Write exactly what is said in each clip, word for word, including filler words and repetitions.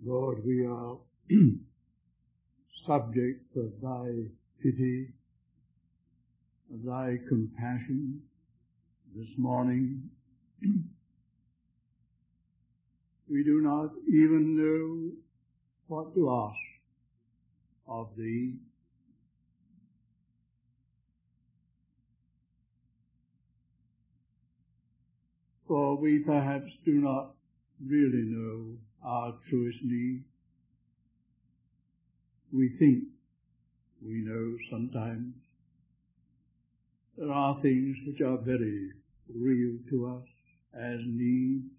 Lord, we are subject of thy pity, of thy compassion this morning. We do not even know what to ask of thee. For we perhaps do not really know our truest need. We think we know sometimes. There are things which are very real to us as needs.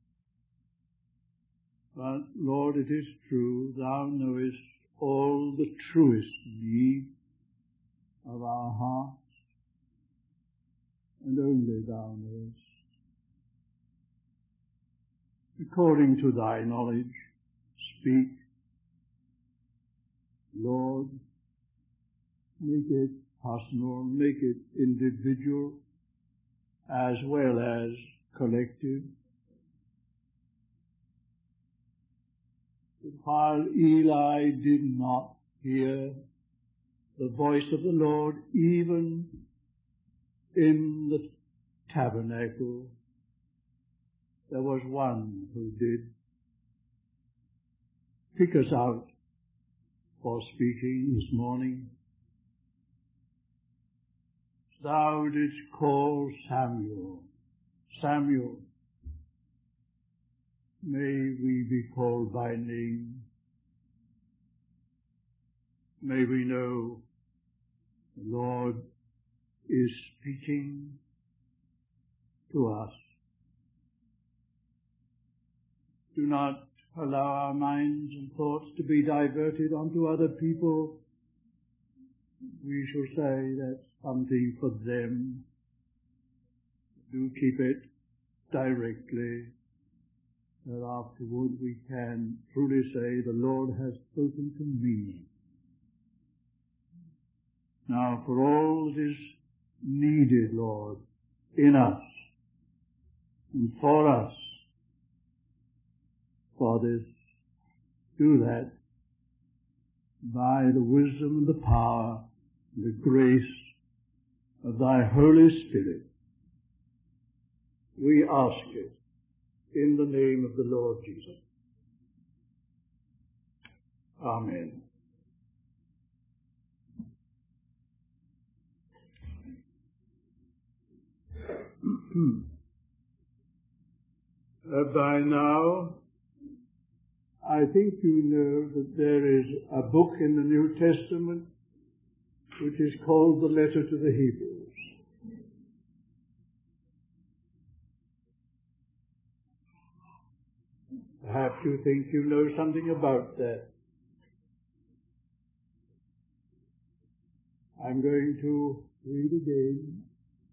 But, Lord, it is true, thou knowest all the truest needs of our hearts, and only thou knowest. According to thy knowledge, speak, Lord, make it personal, make it individual, as well as collective. But while Eli did not hear the voice of the Lord, even in the tabernacle, there was one who did. Pick us out for speaking this morning. Thou didst call Samuel. Samuel, may we be called by name. May we know the Lord is speaking to us. Do not allow our minds and thoughts to be diverted onto other people. We shall say that's something for them. Do keep it directly, that afterward we can truly say, the Lord has spoken to me. Now, for all that is needed, Lord, in us and for us, for this, do that by the wisdom and the power and the grace of thy Holy Spirit. We ask it in the name of the Lord Jesus. Amen. uh, by now, I think you know that there is a book in the New Testament which is called the Letter to the Hebrews. Perhaps you think you know something about that. I'm going to read again.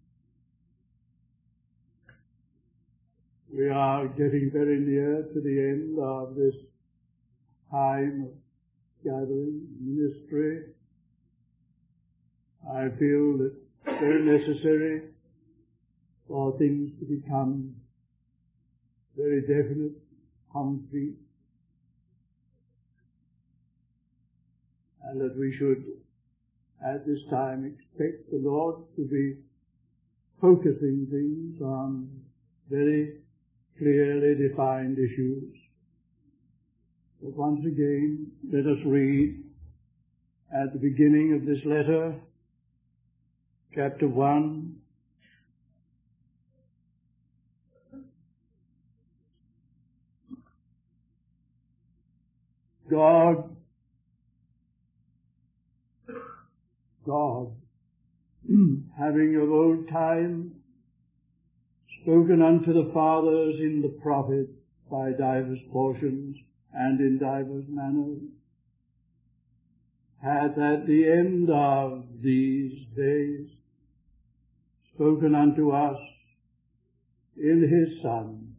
We are getting very near to the end of this time of gathering ministry. I feel that it's very necessary for things to become very definite, concrete, and that we should at this time expect the Lord to be focusing things on very clearly defined issues. But once again, let us read at the beginning of this letter, chapter one, God, God, having of old time spoken unto the fathers in the prophets by divers portions and in divers manners, hath at the end of these days spoken unto us in his Son,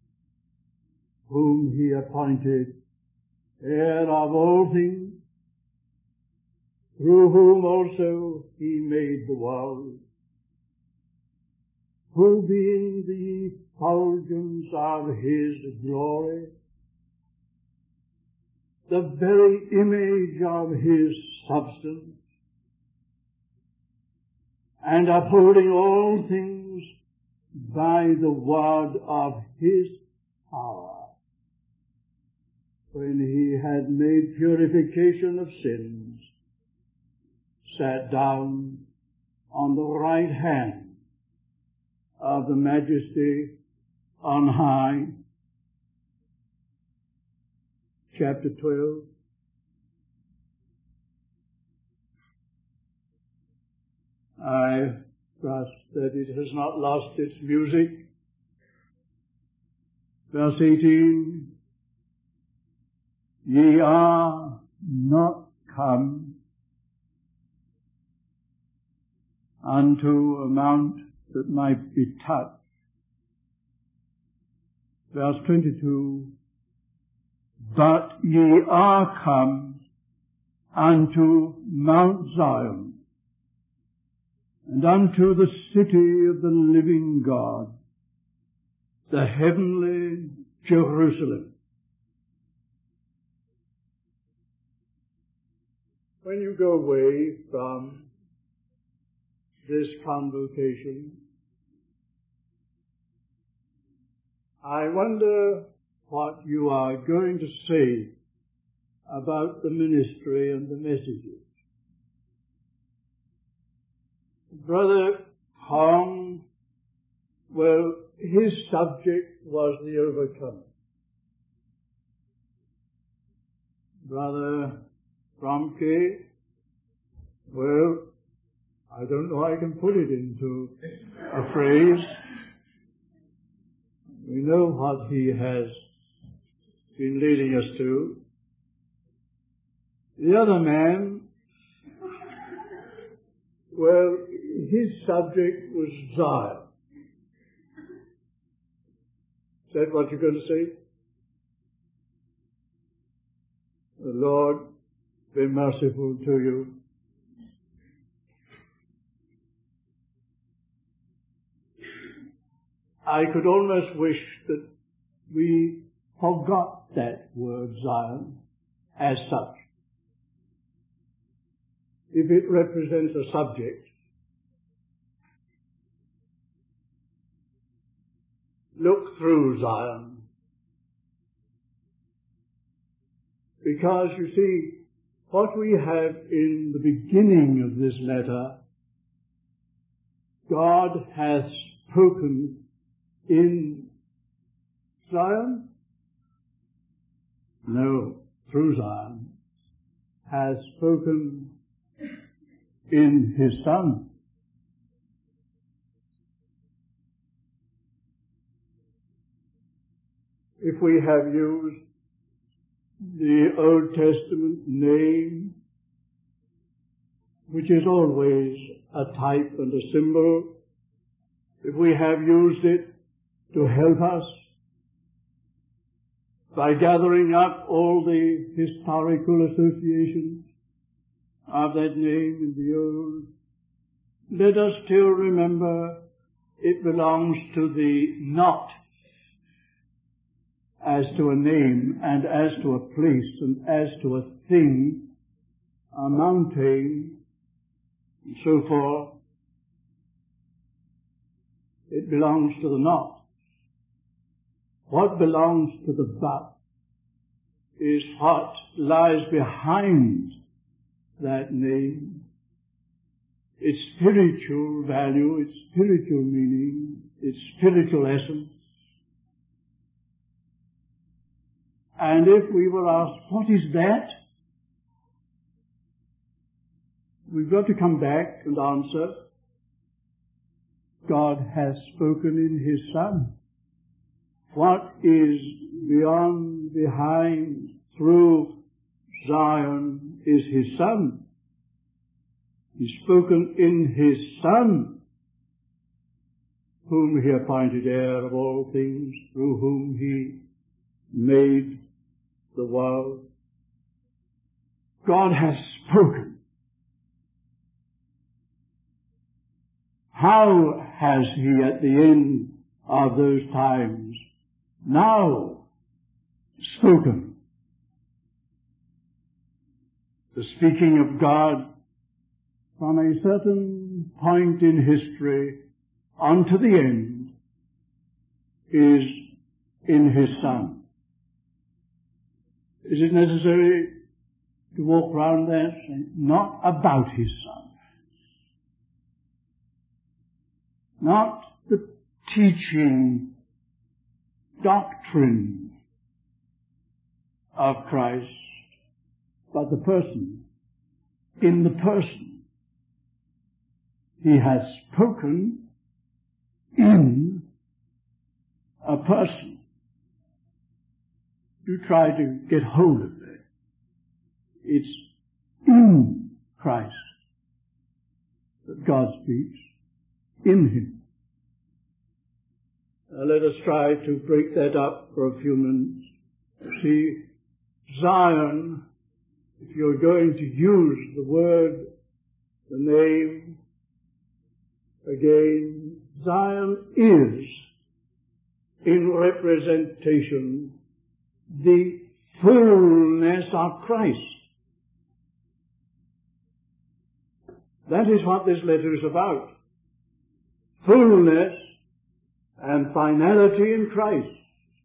whom he appointed heir of all things, through whom also he made the world, who being the effulgence of his glory the very image of His substance, and upholding all things by the word of His power, when He had made purification of sins, sat down on the right hand of the Majesty on high. Chapter twelve. I trust that it has not lost its music. Verse eighteen. Ye are not come unto a mount that might be touched. Verse twenty-two. But ye are come unto Mount Zion, and unto the city of the living God, the heavenly Jerusalem. When you go away from this convocation, I wonder what you are going to say about the ministry and the messages. Brother Hong, well, his subject was the overcomer. Brother Fromke, well, I don't know how I can put it into a phrase. We know what he has been leading us to. The other man, well, his subject was Zion. Is that what you're going to say? The Lord be merciful to you. I could almost wish that we forgot that word Zion as such. If it represents a subject, look through Zion. Because you see, what we have in the beginning of this letter, God hath spoken in Zion? No, through Zion, has spoken in His Son. If we have used the Old Testament name, which is always a type and a symbol, if we have used it to help us by gathering up all the historical associations of that name in the Old, let us still remember it belongs to the not as to a name and as to a place and as to a thing, a mountain, and so forth. It belongs to the not. What belongs to the but is what lies behind that name, its spiritual value, its spiritual meaning, its spiritual essence. And if we were asked, what is that? We've got to come back and answer, God has spoken in His Son. What is beyond, behind, through Zion is His Son. He's spoken in His Son, whom He appointed heir of all things, through whom He made the world. God has spoken. How has He at the end of those times now spoken? the speaking of God from a certain point in history on to the end is in His Son. Is it necessary to walk round that saying, not about His Son? Not the teaching, doctrine of Christ, but the person. In the person. He has spoken in a person. You try to get hold of that. It's in Christ that God speaks, in Him. Now let us try to break that up for a few minutes. See, Zion, if you're going to use the word, the name, again, Zion is, in representation, the fullness of Christ. That is what this letter is about. Fullness and finality in Christ.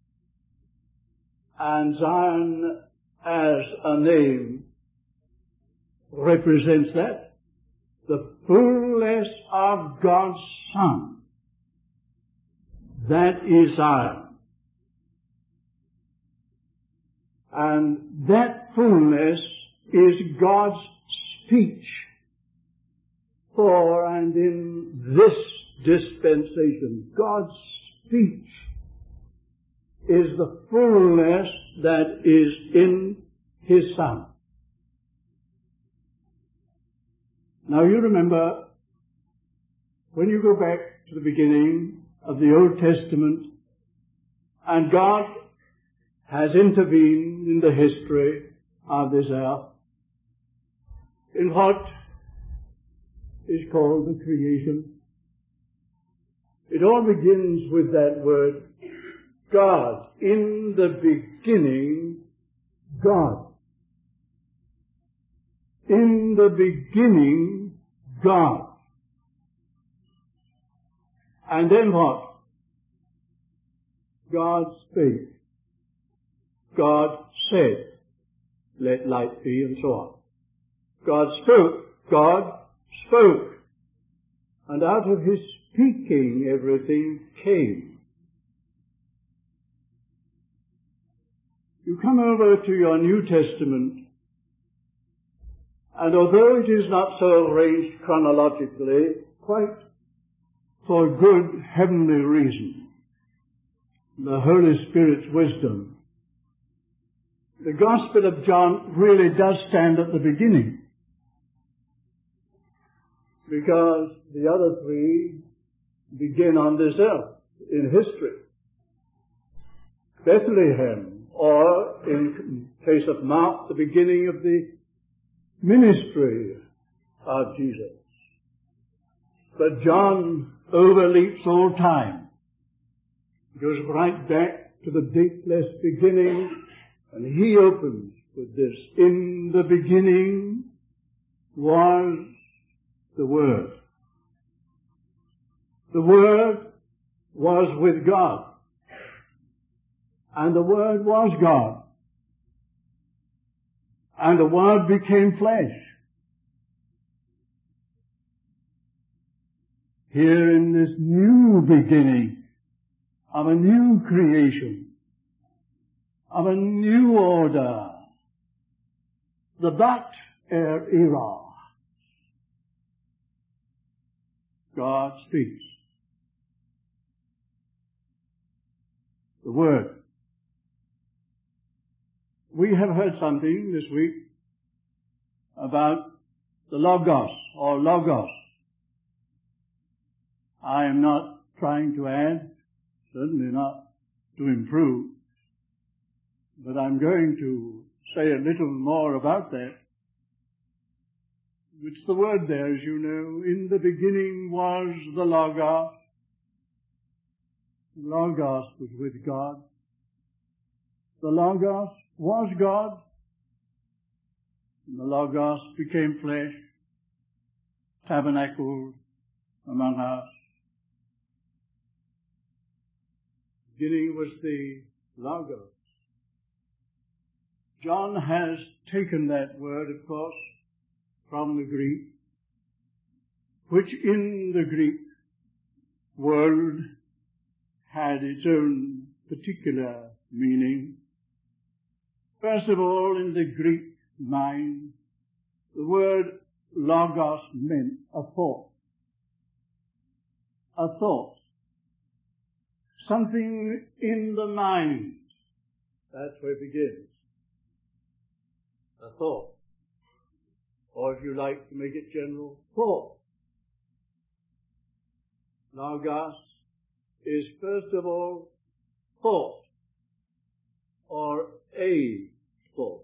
And Zion as a name represents that. The fullness of God's Son. That is Zion. And that fullness is God's speech for and in this dispensation. God's speech is the fullness that is in His Son. Now you remember, when you go back to the beginning of the Old Testament, and God has intervened in the history of this earth in what is called the creation. It all begins with that word, God. In the beginning, God. In the beginning, God. And then what? God spake. God said, let light be, and so on. God spoke. God spoke. And out of His speaking, everything came. You come over to your New Testament, and although it is not so arranged chronologically, quite for good heavenly reason, the Holy Spirit's wisdom, the Gospel of John really does stand at the beginning, because the other three begin on this earth in history. Bethlehem, or in case of Mark, the beginning of the ministry of Jesus. But John overleaps all time. He goes right back to the dateless beginning, and he opens with this, in the beginning was the Word. The Word was with God, and the Word was God, and the Word became flesh. Here in this new beginning of a new creation, of a new order, the Bat Er era, God speaks. The Word. We have heard something this week about the Logos, or Logos. I am not trying to add, certainly not to improve, but I'm going to say a little more about that. It's the word there, as you know. In the beginning was the Logos. The Logos was with God. The Logos was God. And the Logos became flesh, tabernacled among us. Beginning was the Logos. John has taken that word, of course, from the Greek, which in the Greek world had its own particular meaning. First of all, in the Greek mind, the word logos meant a thought. A thought. Something in the mind. That's where it begins. A thought. Or if you like to make it general, thought. Logos is first of all thought, or a thought.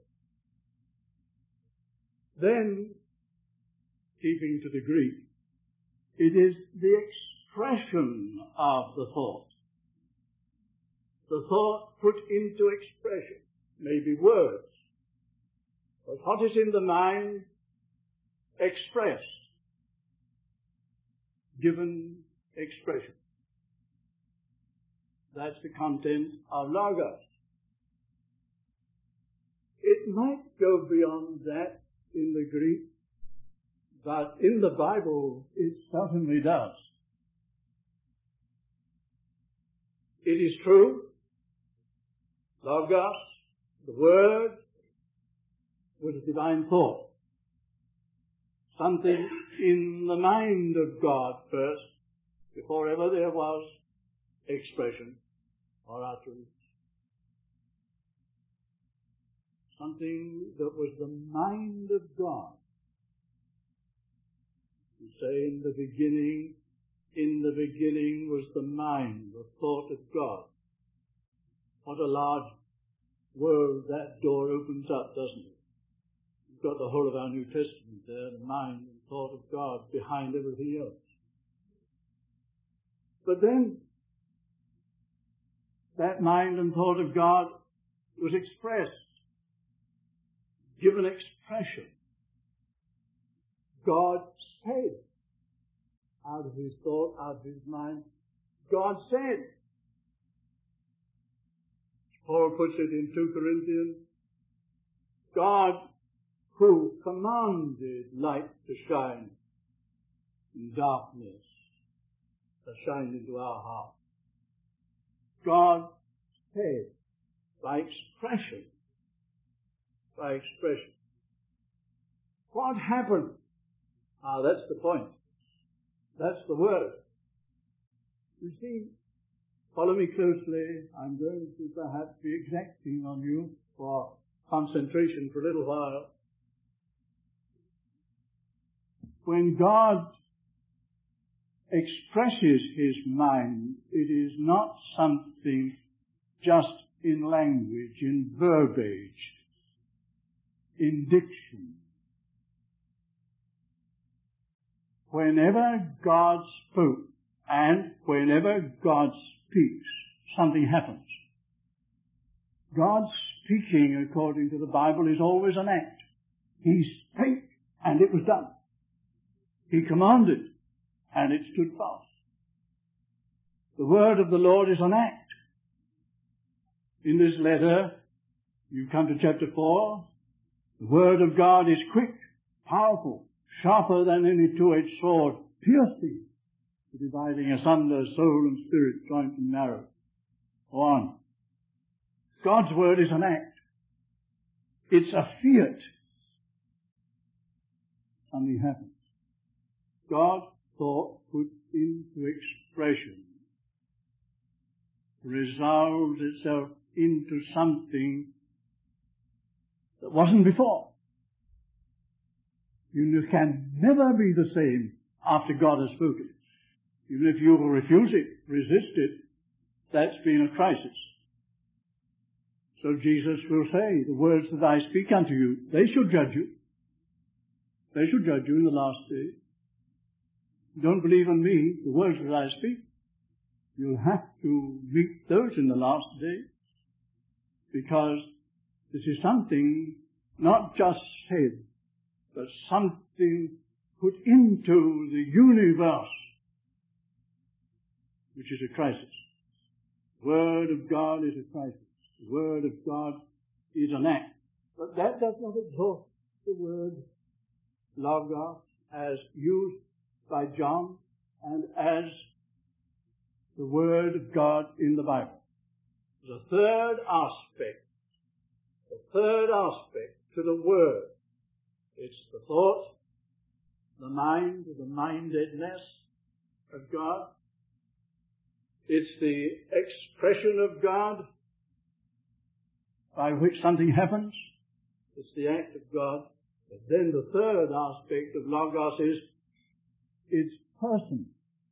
Then, keeping to the Greek, it is the expression of the thought. The thought put into expression, maybe words. But what is in the mind, expressed, given expression. That's the content of Logos. It might go beyond that in the Greek, but in the Bible it certainly does. It is true, Logos, the Word, was a divine thought. Something in the mind of God first, before ever there was expression or utterance. Something that was the mind of God. We say in the beginning, in the beginning was the mind, the thought of God. What a large world that door opens up, doesn't it? We've got the whole of our New Testament there, the mind and thought of God behind everything else. But then, that mind and thought of God was expressed, given expression. God said, out of his thought, out of his mind, God said. Paul puts it in two Corinthians, God who commanded light to shine in darkness has shined into our hearts. God said, by expression, by expression. What happened? Ah, that's the point. That's the word. You see, follow me closely. I'm going to perhaps be exacting on you for concentration for a little while. When God expresses his mind, it is not something just in language, in verbiage, in diction. Whenever God spoke and whenever God speaks, something happens. God speaking, according to the Bible, is always an act. He spake and it was done. He commanded and it stood fast. The word of the Lord is an act. In this letter, you come to chapter four, the word of God is quick, powerful, sharper than any two-edged sword, piercing, dividing asunder soul and spirit, joint and marrow. Go on. God's word is an act. It's a fiat. Something happens. God's thought put into expression resolves itself into something that wasn't before. You can never be the same after God has spoken. Even if you will refuse it, resist it, that's been a crisis. So Jesus will say, the words that I speak unto you, they shall judge you. They shall judge you in the last day. Don't believe in me, the words that I speak. You'll have to meet those in the last day, because this is something not just said, but something put into the universe, which is a crisis. The Word of God is a crisis. The Word of God is an act. But that does not exhaust the word logos as used by John and as the Word of God in the Bible. There's a third aspect, a third aspect to the Word. It's the thought, the mind, the mindedness of God. It's the expression of God by which something happens. It's the act of God. But then the third aspect of logos is its person.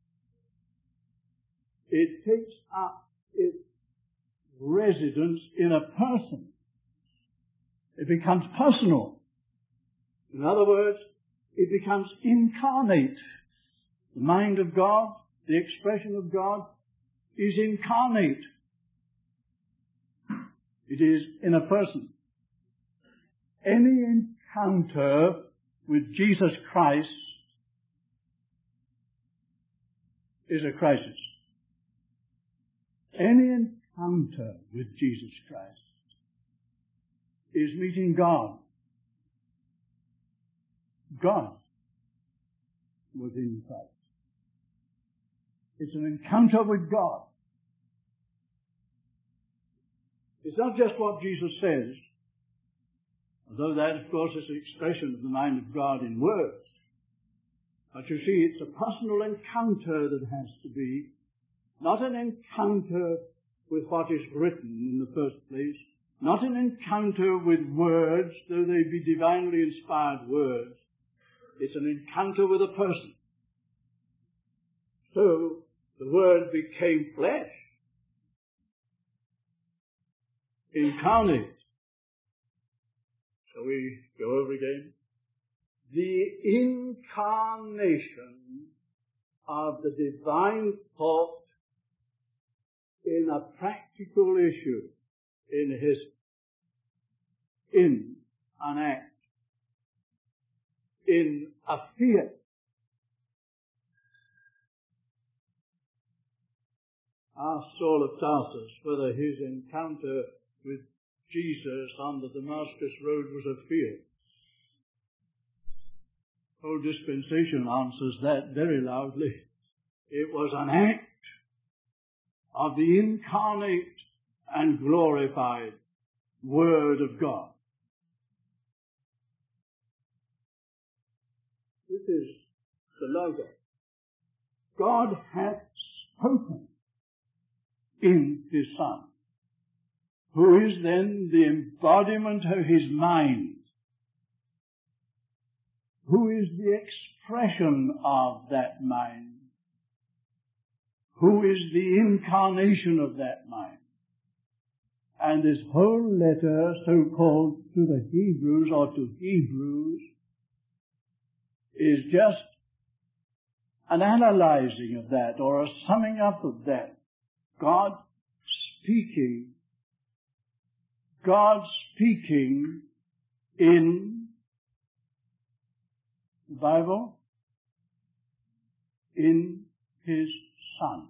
It takes up its residence in a person. It becomes personal. In other words, it becomes incarnate. The mind of God, the expression of God, is incarnate. It is in a person. Any encounter with Jesus Christ is a crisis. Any encounter with Jesus Christ is meeting God. God within Christ. It's an encounter with God. It's not just what Jesus says, although that, of course, is an expression of the mind of God in words. But you see, it's a personal encounter that has to be, not an encounter with what is written in the first place, not an encounter with words, though they be divinely inspired words. It's an encounter with a person. So, the Word became flesh, incarnate. Shall we go over again? The incarnation of the divine thought in a practical issue, in his, in an act, in a fear. Ask Saul of Tarsus whether his encounter with Jesus on the Damascus road was a fear. Old dispensation answers that very loudly. It was an act of the incarnate and glorified Word of God. This is the Logos. God hath spoken in His Son, who is then the embodiment of His mind, who is the expression of that mind, who is the incarnation of that mind. And this whole letter, so-called to the Hebrews or to Hebrews, is just an analyzing of that or a summing up of that. God speaking, God speaking in the Bible, in His Son.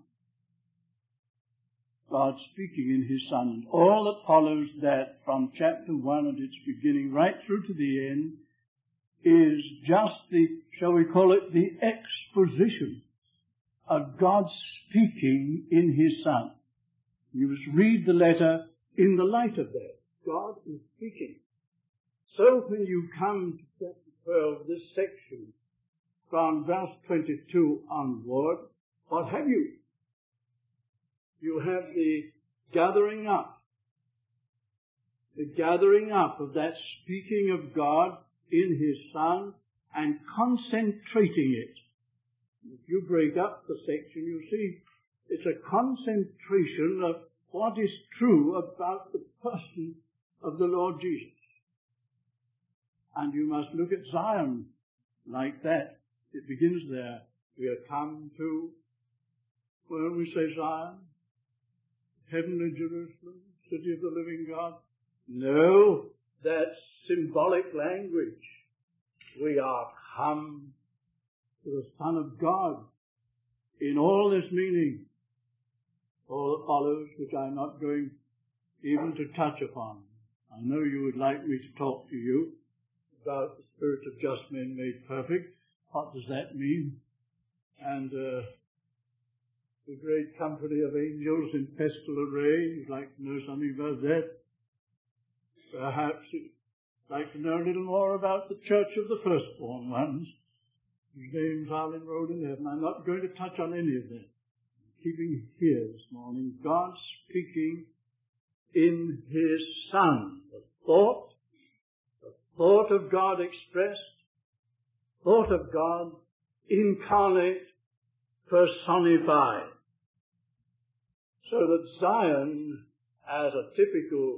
God speaking in His Son. And all that follows that from chapter one and its beginning right through to the end is just the, shall we call it, the exposition of God speaking in His Son. You must read the letter in the light of that. God is speaking. So when you come to chapter twelve, this section, from verse twenty-two onward, what have you? You have the gathering up, the gathering up of that speaking of God in His Son and concentrating it. If you break up the section, you see it's a concentration of what is true about the person of the Lord Jesus. And you must look at Zion like that. It begins there. We are come to, well, we say Zion, heavenly Jerusalem, city of the living God. No, that's symbolic language. we are come to the Son of God in all this meaning. All that follows, which I'm not going even to touch upon. I know you would like me to talk to you about the spirit of just men made perfect. What does that mean? And uh, the great company of angels in festal array. You'd like to know something about that. Perhaps you'd like to know a little more about the church of the firstborn ones, whose names are enrolled in heaven. I'm not going to touch on any of that. I'm keeping here this morning God speaking in His Son. The thought, the thought of God expressed, thought of God incarnate, personified. So that Zion, as a typical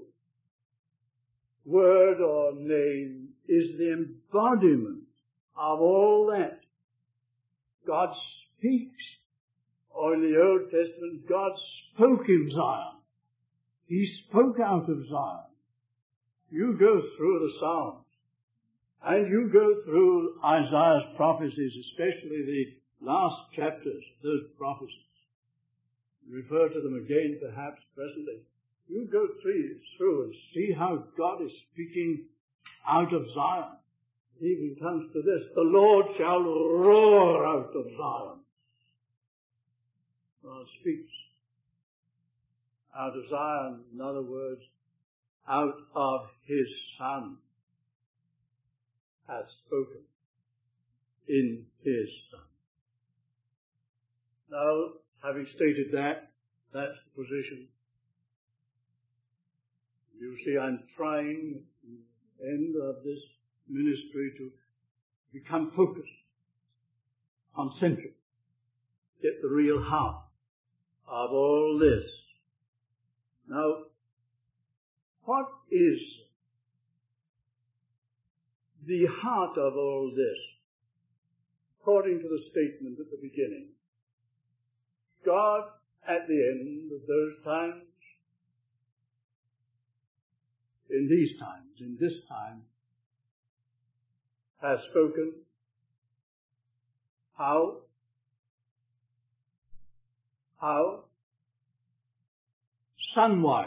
word or name, is the embodiment of all that God speaks. Or in the Old Testament, God spoke in Zion. He spoke out of Zion. You go through the Psalms, and you go through Isaiah's prophecies, especially the last chapters, those prophecies. Refer to them again perhaps presently. You go through and see how God is speaking out of Zion. It even comes to this: the Lord shall roar out of Zion. God speaks out of Zion, in other words, out of His Son, has spoken in His Son. Now, having stated that, that's the position. You see, I'm trying at the end of this ministry to become focused, concentric, get the real heart of all this. Now, what is the heart of all this? According to the statement at the beginning, God, at the end of those times, in these times, in this time, has spoken how? How? Son-wise,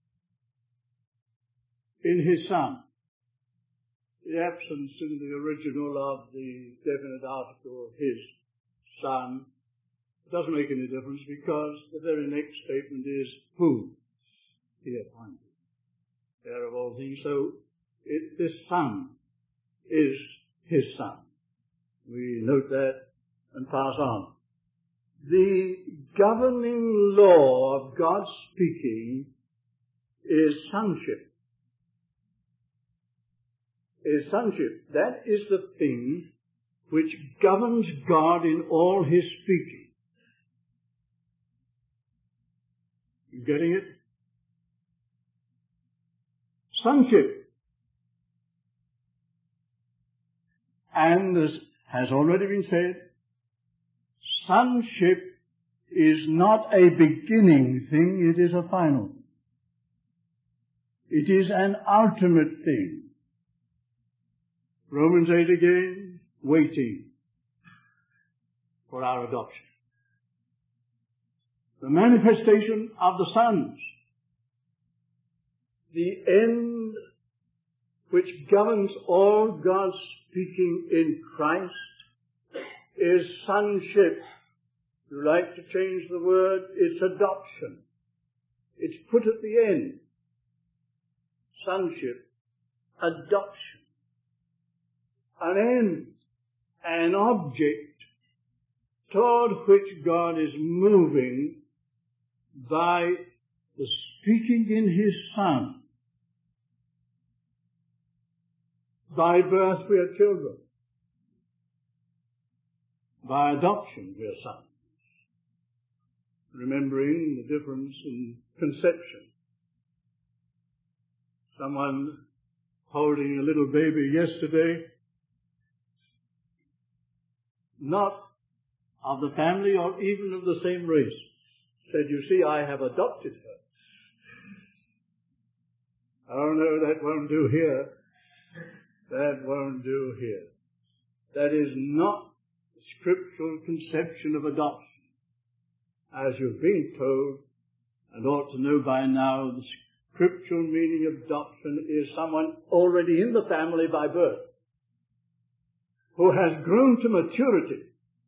in His Son. The absence in the original of the definite article, His Son, doesn't make any difference, because the very next statement is who He appointed, heir of all things. So it, this Son is His Son. We note that and pass on. The governing law of God's speaking is sonship. Is sonship. That is the thing which governs God in all His speaking. You getting it? Sonship. And as has already been said, sonship is not a beginning thing, it is a final thing. It is an ultimate thing. Romans eight again, waiting for our adoption. The manifestation of the sons. The end which governs all God's speaking in Christ is sonship. If you like to change the word, it's adoption. It's put at the end. Sonship, adoption. An end, an object toward which God is moving by the speaking in His Son. By birth we are children. By adoption we are sons. Remembering the difference in conception. Someone holding a little baby yesterday, not of the family or even of the same race, said, "You see, I have adopted her." Oh no, that won't do here. That won't do here. That is not the scriptural conception of adoption. As you've been told, and ought to know by now, the scriptural meaning of adoption is someone already in the family by birth, who has grown to maturity.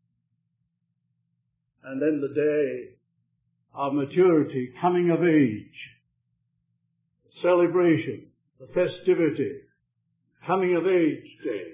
And then the day of maturity, coming of age, celebration, the festivity, coming of age day,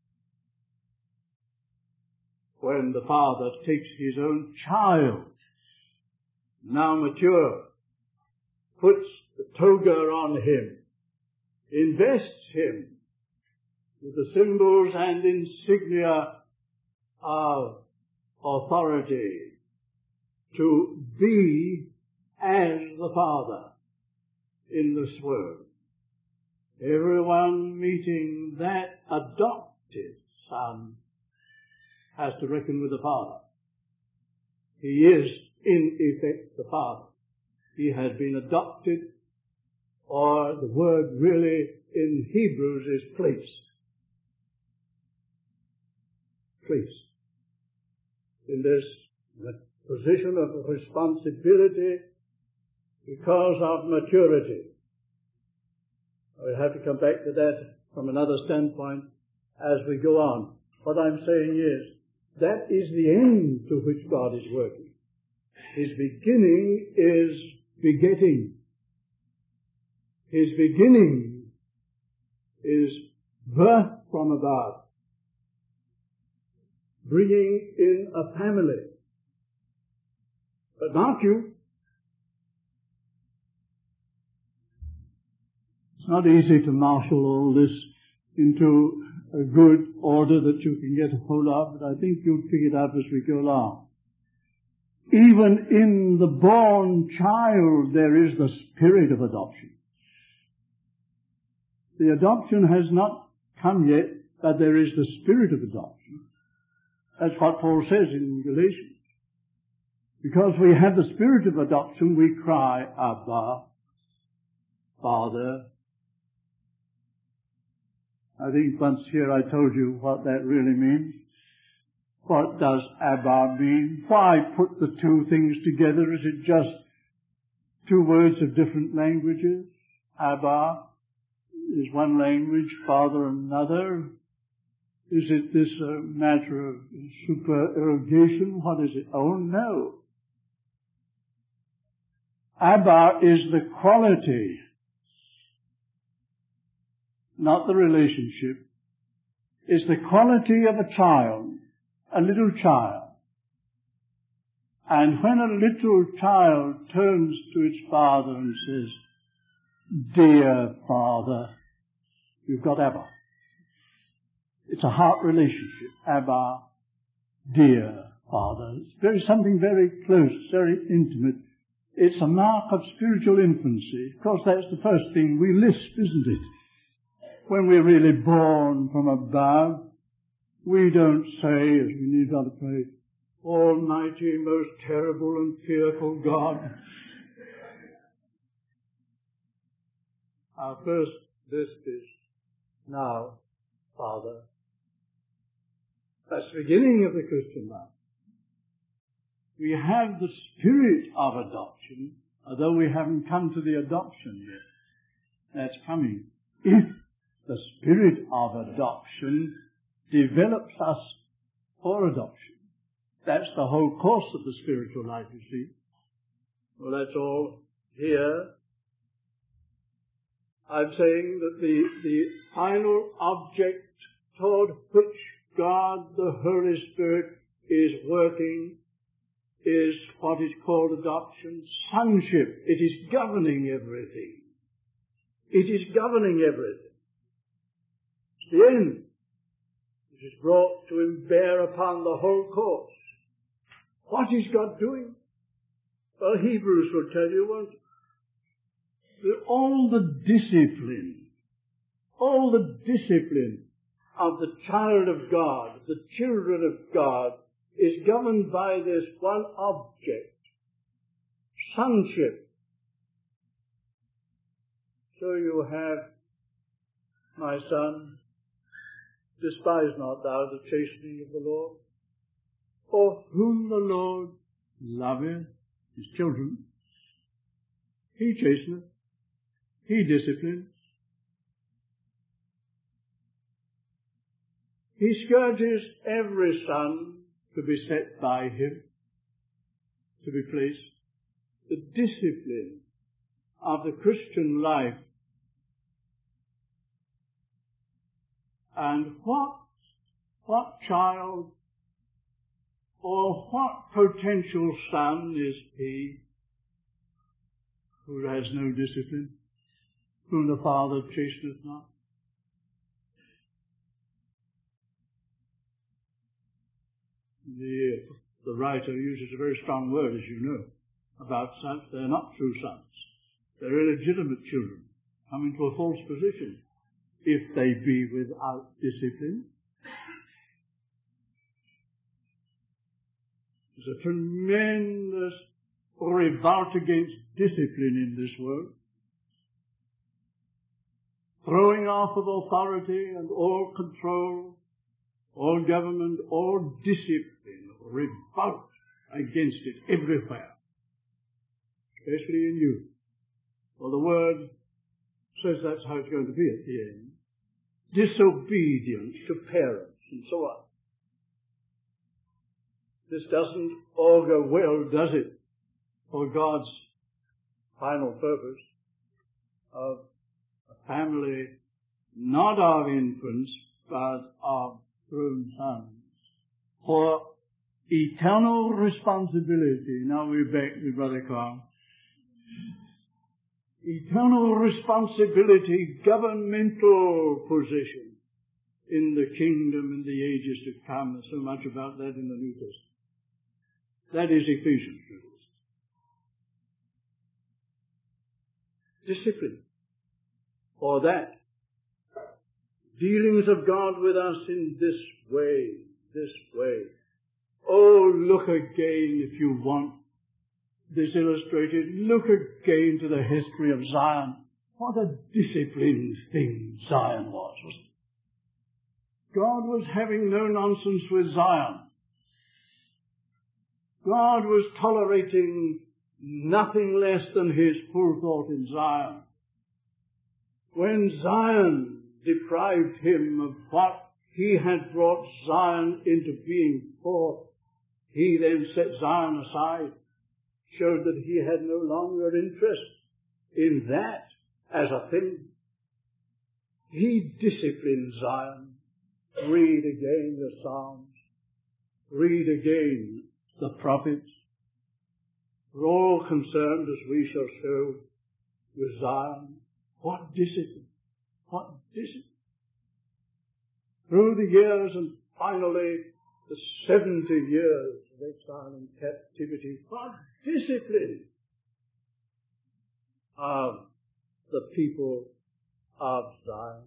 when the father takes his own child, now mature, puts the toga on him, invests him with the symbols and insignia of authority to be as the Father in this world. Everyone meeting that adopted son has to reckon with the Father. He is, in effect, the Father. He has been adopted, or the word really in Hebrews is placed. Placed in this position of responsibility because of maturity. We have to come back to that from another standpoint as we go on. What I'm saying is, that is the end to which God is working. His beginning is begetting. His beginning is birth from above, bringing in a family. But mark you, it's not easy to marshal all this into a good order that you can get a hold of, but I think you'll pick it up as we go along. Even in the born child, there is the spirit of adoption. The adoption has not come yet, but there is the spirit of adoption. That's what Paul says in Galatians. Because we have the spirit of adoption, we cry, Abba, Father. I think once here I told you what that really means. What does Abba mean? Why put the two things together? Is it just two words of different languages? Abba is one language, Father another. Is it this uh, matter of supererogation? What is it? Oh no. Abba is the quality, not the relationship. Is the quality of a child, a little child. And when a little child turns to its father and says, Dear Father, you've got Abba. It's a heart relationship. Abba, dear Father. It's very, something very close, very intimate. It's a mark of spiritual infancy. Of course, that's the first thing we lisp, isn't it? When we're really born from above, we don't say, as we need not to pray, Almighty, most terrible and fearful God. Our first lisp is, Now, Father. That's the beginning of the Christian life. We have the spirit of adoption, although we haven't come to the adoption yet. That's coming. If the spirit of adoption develops us for adoption, that's the whole course of the spiritual life, you see. Well, that's all here. I'm saying that the, the final object toward which God, the Holy Spirit, is working is what is called adoption, sonship. It is governing everything. It is governing everything. It's the end. It is brought to bear upon the whole course. What is God doing? Well, Hebrews will tell you, won't it? That all the discipline, all the discipline of the child of God, the children of God, is governed by this one object, sonship. So you have, my son, Despise not thou the chastening of the Lord, for whom the Lord loveth his children. He chasteneth, he disciplines. He scourges every son to be set by him, to be placed. The discipline of the Christian life. And what, what child or what potential son is he who has no discipline, whom the Father chasteneth not? The, the writer uses a very strong word, as you know, about sons. They're not true sons. They're illegitimate children, coming to a false position, if they be without discipline. There's a tremendous revolt against discipline in this world. Throwing off of authority and all control, all government, all discipline, revolt against it everywhere, especially in youth. Well, the Word says that's how it's going to be at the end. Disobedience to parents and so on. This doesn't augur well, does it, for God's final purpose of a family not of infants, but of grown sons, for eternal responsibility. Now we're back with Brother Carl. Eternal responsibility, governmental position in the kingdom in the ages to come. There's so much about that in the New Testament. That is Ephesians. Discipline. For that, dealings of God with us in this way, this way. Oh, look again, if you want this illustrated, look again to the history of Zion. What a disciplined thing Zion was, wasn't it? God was having no nonsense with Zion. God was tolerating nothing less than his full thought in Zion. When Zion deprived him of what he had brought Zion into being for, he then set Zion aside, showed that he had no longer interest in that as a thing. He disciplined Zion. Read again the Psalms. Read again the prophets. We're all concerned, as we shall show, with Zion. What discipline! What discipline! Through the years and finally the seventy years of exile and captivity, what discipline of the people of Zion.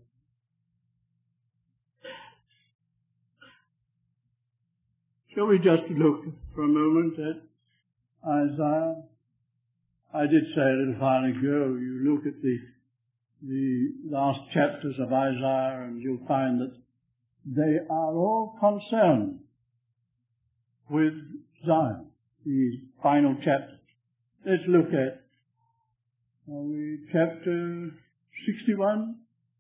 Shall we just look for a moment at Isaiah? I did say a little while ago, you look at the the last chapters of Isaiah and you'll find that they are all concerned with Zion, these final chapters. Let's look at are we chapter sixty-one?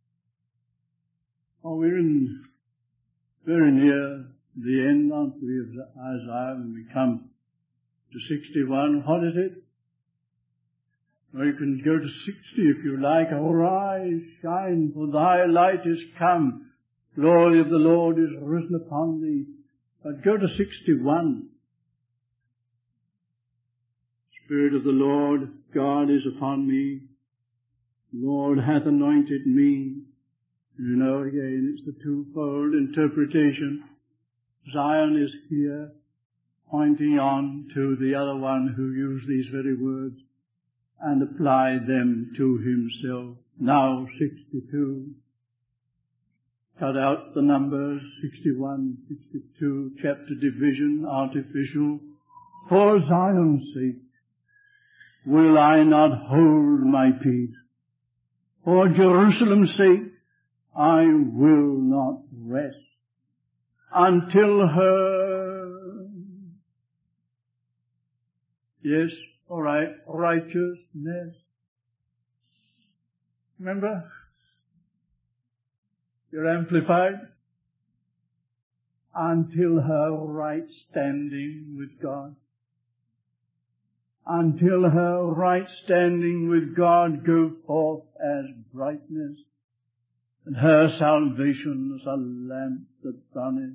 Oh, we're in very near the end, aren't we, of Isaiah when we come to sixty-one. What is it? Well, you can go to sixty if you like. Arise, shine, for thy light is come. Glory of the Lord is risen upon thee. But go to sixty-one. Spirit of the Lord God is upon me. Lord hath anointed me. You know, again, it's the twofold interpretation. Zion is here, pointing on to the other one who used these very words and applied them to himself. Now sixty-two. Cut out the numbers, sixty-one, sixty-two, chapter division, artificial. For Zion's sake will I not hold my peace. For Jerusalem's sake I will not rest until her, yes, all right, righteousness. Remember? You're amplified. Until her right standing with God. Until her right standing with God go forth as brightness, and her salvation as a lamp that burneth.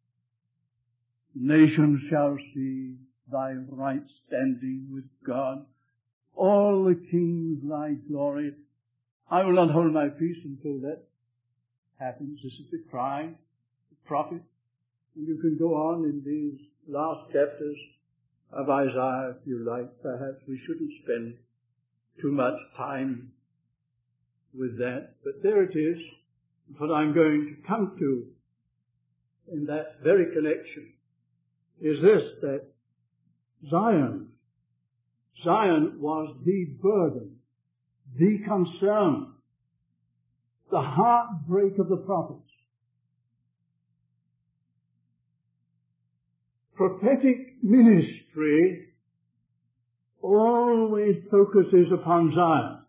Nations shall see thy right standing with God. All the kings thy glory. I will not hold my peace until that happens. This is the cry, the prophet. And you can go on in these last chapters of Isaiah if you like. Perhaps we shouldn't spend too much time with that. But there it is. What I'm going to come to in that very connection is this, that Zion, Zion was the burden, the concern, the heartbreak of the prophets. Prophetic ministry always focuses upon Zion.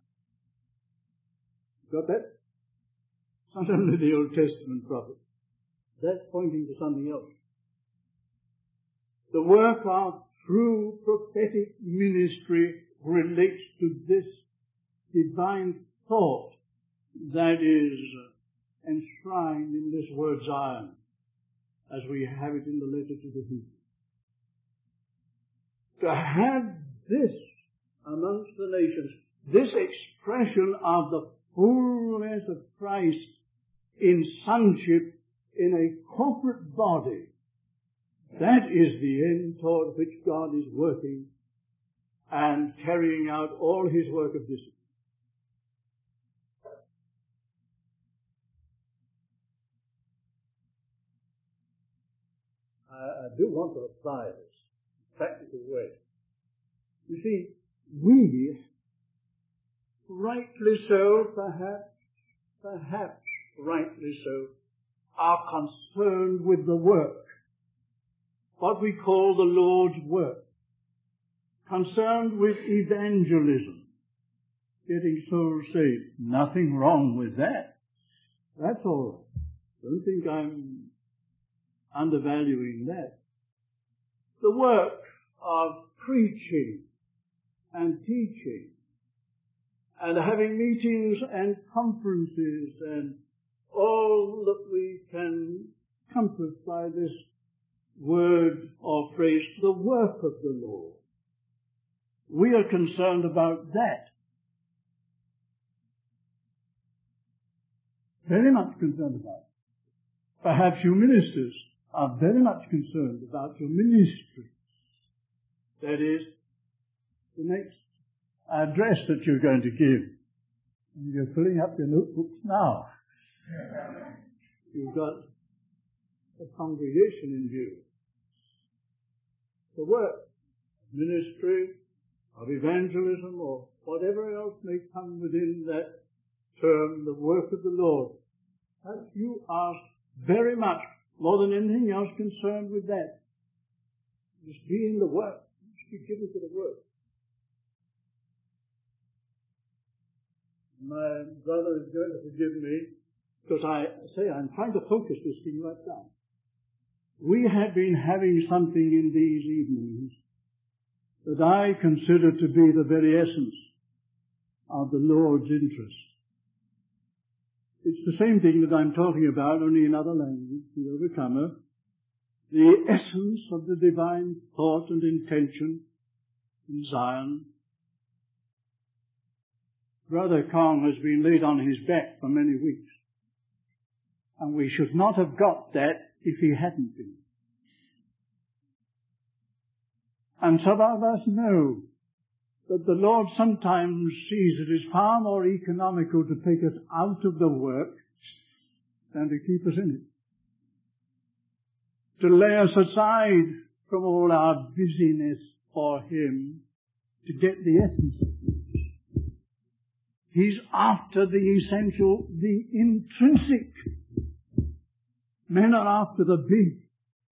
Got that? It's not only the Old Testament prophet. That's pointing to something else. The work of true prophetic ministry relates to this divine thought that is enshrined in this word Zion, as we have it in the letter to the Hebrews. To have this amongst the nations, this expression of the fullness of Christ in sonship in a corporate body, that is the end toward which God is working and carrying out all his work of discipline. I, I do want to apply this in a practical way. You see, we, rightly so, perhaps, perhaps rightly so, are concerned with the work, what we call the Lord's work, concerned with evangelism, getting souls saved. Nothing wrong with that. That's all right. Don't think I'm undervaluing that. The work of preaching and teaching and having meetings and conferences and all that we can compass by this word or phrase, the work of the Lord. We are concerned about that. Very much concerned about it. Perhaps you ministers are very much concerned about your ministry. That is, the next address that you're going to give. And you're filling up your notebooks now. You've got a congregation in view. The work, ministry, of evangelism, or whatever else may come within that term, the work of the Lord. That you are very much, more than anything else, concerned with that. Just be in the work. Just be given to the work. My brother is going to forgive me because I say I'm trying to focus this thing right down. We have been having something in these evenings that I consider to be the very essence of the Lord's interest. It's the same thing that I'm talking about, only in other language, the overcomer. The essence of the divine thought and intention in Zion. Brother Kong has been laid on his back for many weeks. And we should not have got that if he hadn't been. And some of us know that the Lord sometimes sees it as far more economical to take us out of the work than to keep us in it. To lay us aside from all our busyness for Him to get the essence of it. He's after the essential, the intrinsic. Men are after the big.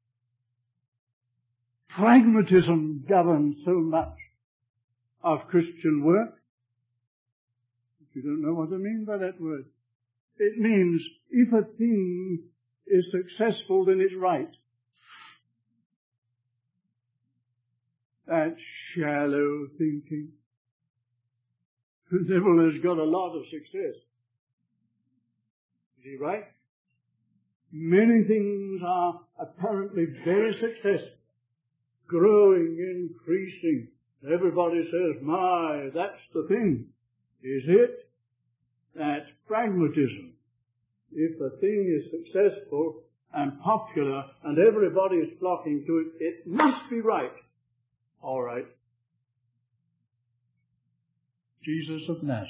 Pragmatism governs so much of Christian work. If you don't know what I mean by that word, it means if a thing is successful, then it's right. That's shallow thinking. The devil has got a lot of success. Is he right? Many things are apparently very successful, growing, increasing. Everybody says, my, that's the thing. Is it? That's pragmatism. If a thing is successful and popular and everybody is flocking to it, it must be right. All right. Jesus of Nazareth.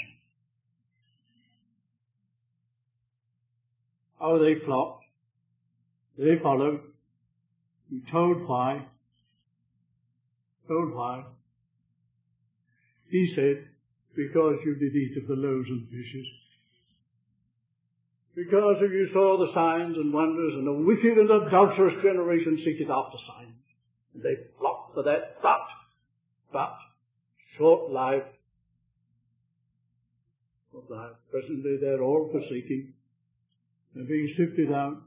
Oh, they flocked. They followed. He told why. Told why. He said, because you did eat of the loaves and fishes. Because if you saw the signs and wonders, and the wicked and adulterous generation seeketh after signs. And they flocked for that, but, but, short-lived. Short-lived. Presently they're all forsaking. They're being sifted out.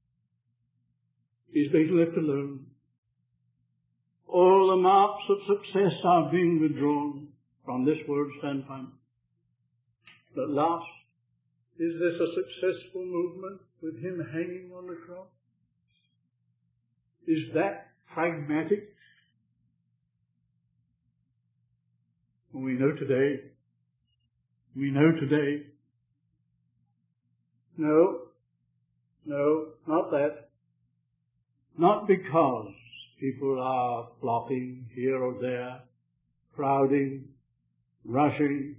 He's being left alone. All the marks of success are being withdrawn from this world's standpoint. But last, is this a successful movement with him hanging on the cross? Is that pragmatic? We know today. We know today. No. No, not that. Not because people are flocking here or there, crowding, rushing.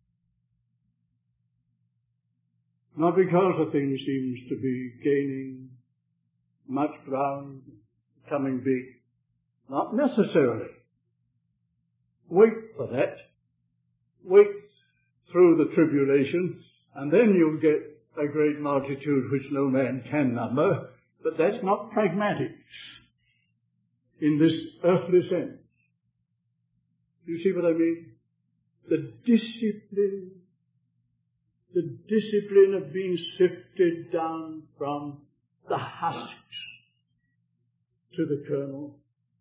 Not because a thing seems to be gaining much ground, becoming big. Not necessarily. Wait for that. Wait through the tribulation, and then you'll get a great multitude which no man can number. But that's not pragmatic in this earthly sense. You see what I mean? The discipline, the discipline of being sifted down from the husks to the kernel,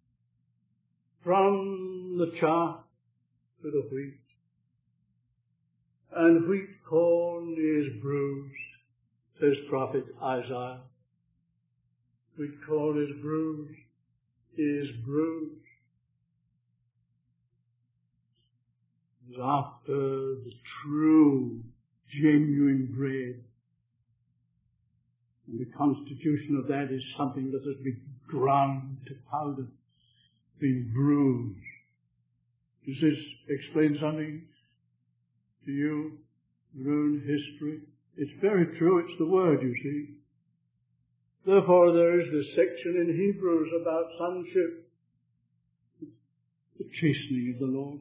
from the chaff to the wheat. And wheat corn is bruised, says prophet Isaiah. Wheat corn is bruised, is bruised. Is after the true, genuine bread. And the constitution of that is something that has been ground to powder, been bruised. Does this explain something to you, your own history? It's very true, it's the word, you see. Therefore there is this section in Hebrews about sonship, the chastening of the Lord.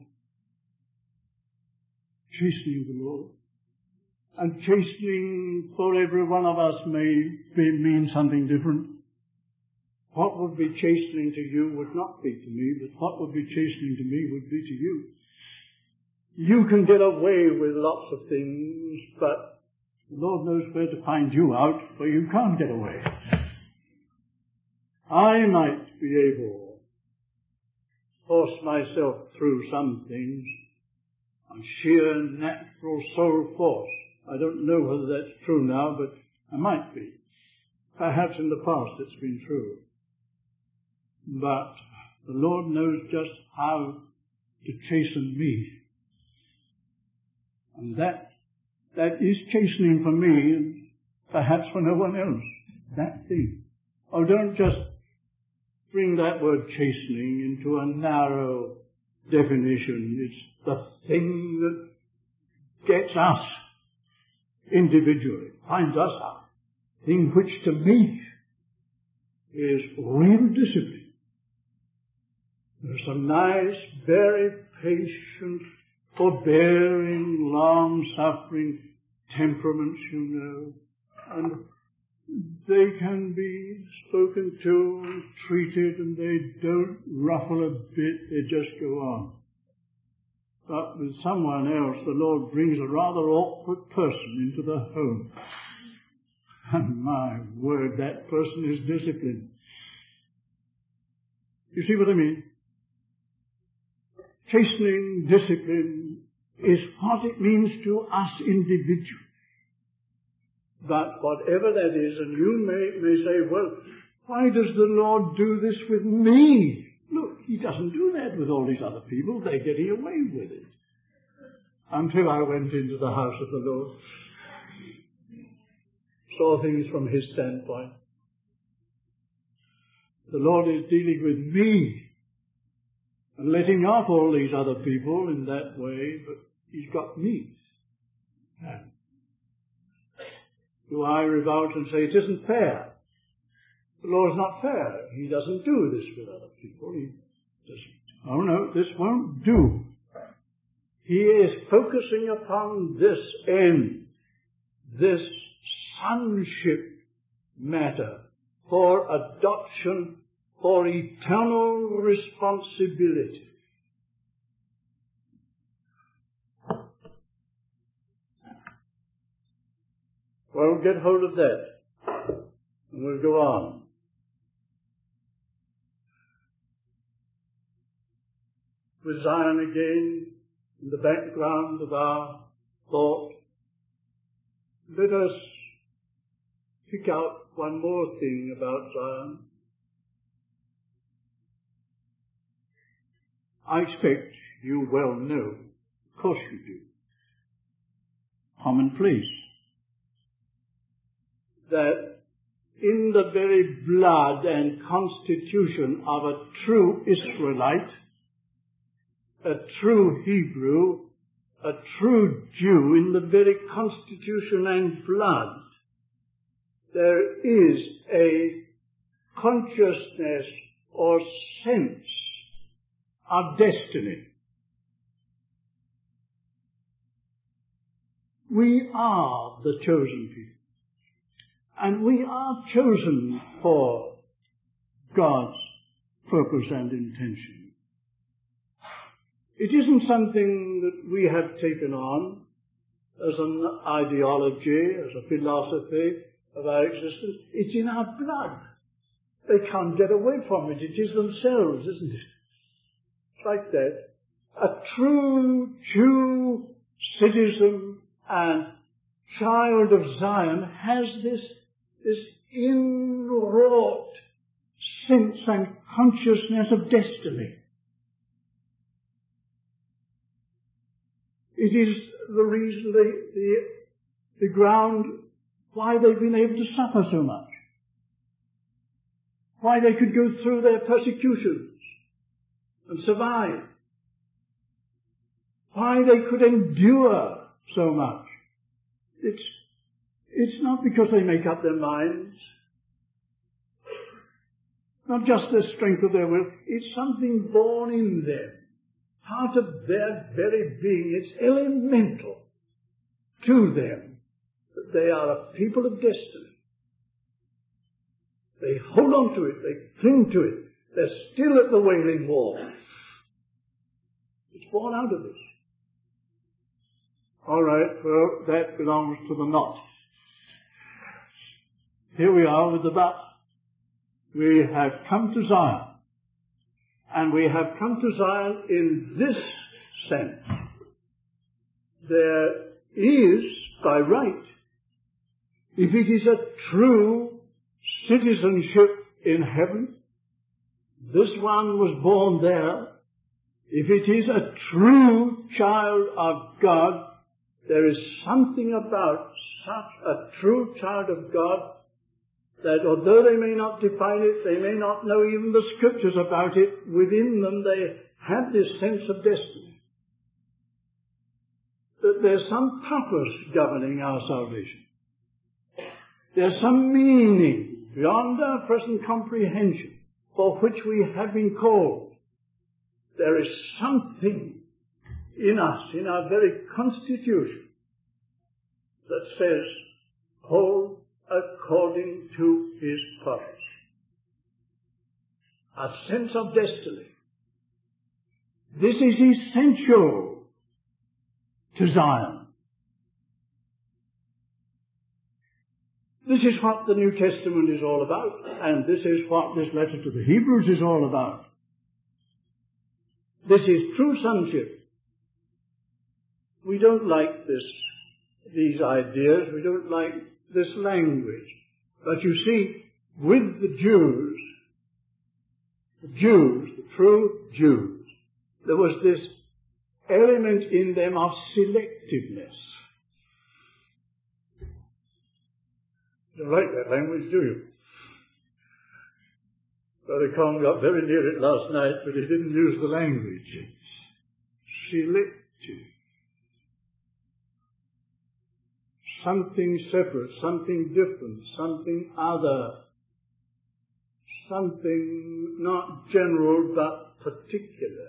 Chastening of the Lord. And chastening for every one of us may be, mean something different. What would be chastening to you would not be to me, but what would be chastening to me would be to you. You can get away with lots of things, but the Lord knows where to find you out, where you can't get away. I might be able to force myself through some things on sheer natural soul force. I don't know whether that's true now, but I might be. Perhaps in the past it's been true. But the Lord knows just how to chasten me. And that, that is chastening for me, and perhaps for no one else. That thing. Oh, don't just bring that word chastening into a narrow definition. It's the thing that gets us individually, finds us out. Thing which to me is real discipline. There's some nice, very patient, forbearing, long-suffering temperaments, you know, and they can be spoken to and treated, and they don't ruffle a bit, they just go on. But with someone else, the Lord brings a rather awkward person into the home. And my word, that person is disciplined. You see what I mean? Chastening, discipline is what it means to us individuals. But whatever that is, and you may, may say, well, why does the Lord do this with me? Look, he doesn't do that with all these other people. They're getting away with it. Until I went into the house of the Lord, saw things from his standpoint. The Lord is dealing with me and letting off all these other people in that way, but he's got me. Yeah. Do I revolt and say it isn't fair? The Lord's not fair. He doesn't do this with other people. He doesn't. Oh no, this won't do. He is focusing upon this end, this sonship matter for adoption, for eternal responsibility. Well, get hold of that, and we'll go on. With Zion again in the background of our thought, let us pick out one more thing about Zion. I expect you well know, of course you do, commonplace, that in the very blood and constitution of a true Israelite, a true Hebrew, a true Jew, in the very constitution and blood, there is a consciousness or sense of destiny. We are the chosen people. And we are chosen for God's purpose and intention. It isn't something that we have taken on as an ideology, as a philosophy of our existence. It's in our blood. They can't get away from it. It is themselves, isn't it? It's like that. A true Jew citizen and child of Zion has this, this inwrought sense and consciousness of destiny. It is the reason, they, the, the ground why they've been able to suffer so much. Why they could go through their persecutions and survive. Why they could endure so much. It's, it's not because they make up their minds. Not just the strength of their will. It's something born in them. Part of their very being. It's elemental to them that they are a people of destiny. They hold on to it. They cling to it. They're still at the Wailing Wall. It's born out of this. All right, well, that belongs to the knot. Here we are with the but. We have come to Zion. And we have come to Zion in this sense. There is, by right, if it is a true citizenship in heaven, this one was born there. If it is a true child of God, there is something about such a true child of God that although they may not define it, they may not know even the scriptures about it, within them they have this sense of destiny. That there's some purpose governing our salvation. There's some meaning beyond our present comprehension for which we have been called. There is something in us, in our very constitution, that says, called according to his purpose. A sense of destiny. This is essential to Zion. This is what the New Testament is all about, and this is what this letter to the Hebrews is all about. This is true sonship. We don't like this, these ideas, we don't like this language. But you see, with the Jews, the Jews, the true Jews, there was this element in them of selectiveness. You don't like that language, do you? Brother Con got very near it last night, but he didn't use the language. It's selective. Something separate, something different, something other. Something not general but particular.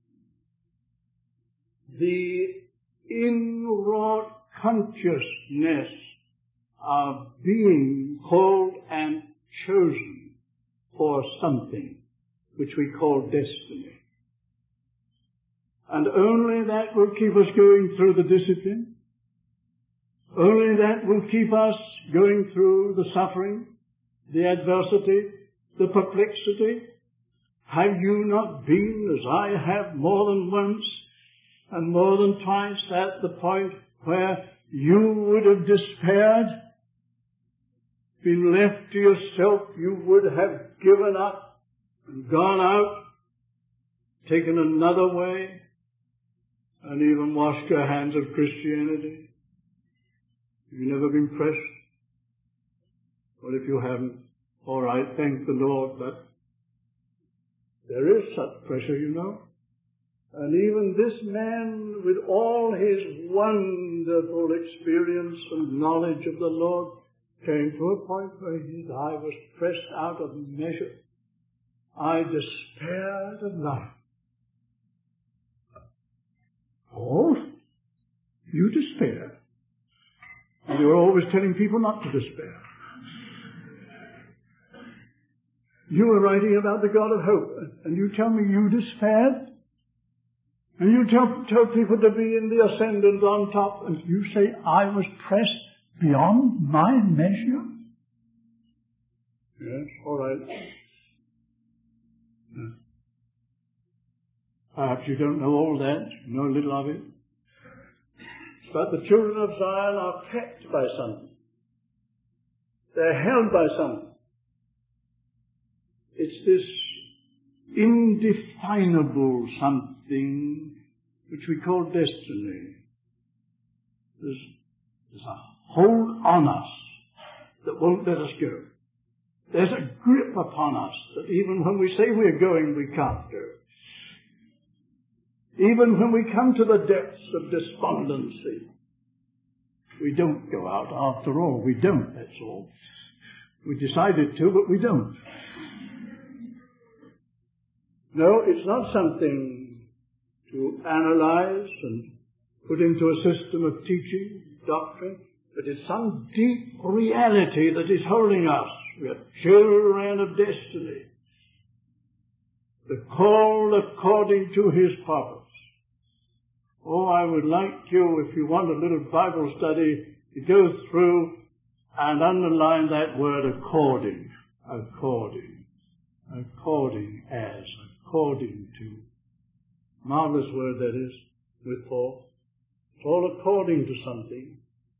The inwrought consciousness of being called and chosen for something which we call destiny. And only that will keep us going through the discipline. Only that will keep us going through the suffering, the adversity, the perplexity. Have you not been, as I have more than once and more than twice, at the point where you would have despaired, been left to yourself, you would have given up and gone out, taken another way, and even washed your hands of Christianity? Have you never been pressed? Well, if you haven't, all right, thank the Lord, but there is such pressure, you know. And even this man, with all his wonderful experience and knowledge of the Lord, came to a point where his eye was pressed out of measure. I despaired of life. Paul, you despair? And you're always telling people not to despair. You were writing about the God of hope, and you tell me you despaired? And you tell, tell people to be in the ascendant on top, and you say I was pressed beyond my measure? Yes, all right. Yes. Perhaps you don't know all that, you know a little of it. But the children of Zion are kept by something. They're held by something. It's this indefinable something which we call destiny. There's, there's a hold on us that won't let us go. There's a grip upon us that even when we say we're going, we can't go. Even when we come to the depths of despondency, we don't go out. After all, we don't, that's all. We decided to, but we don't. No, it's not something to analyze and put into a system of teaching, doctrine, but it's some deep reality that is holding us. We are children of destiny. The call according to his purpose. Oh, I would like you, if you want a little Bible study, to go through and underline that word according. According. According as. According to. Marvelous word that is, with Paul. It's all according to something.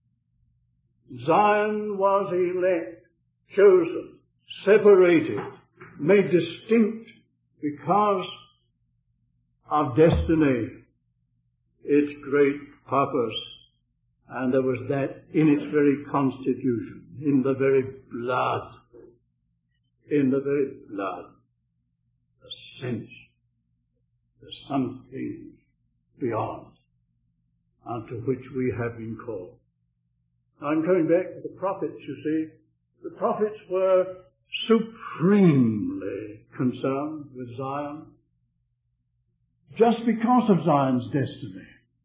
Zion was elect, chosen, separated, made distinct because of destiny, its great purpose, and there was that in its very constitution, in the very blood, in the very blood, a sense there's something beyond unto which we have been called. I'm coming back to the prophets, you see. The prophets were supremely concerned with Zion. just because of Zion's destiny.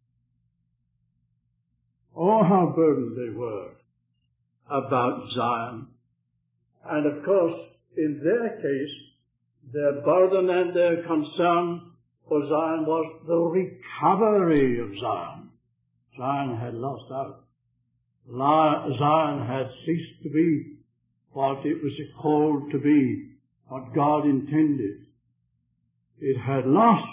Oh, how burdened they were about Zion. And of course, in their case, their burden and their concern for Zion was the recovery of Zion. Zion had lost out. Zion had ceased to be what it was called to be, what God intended. It had lost.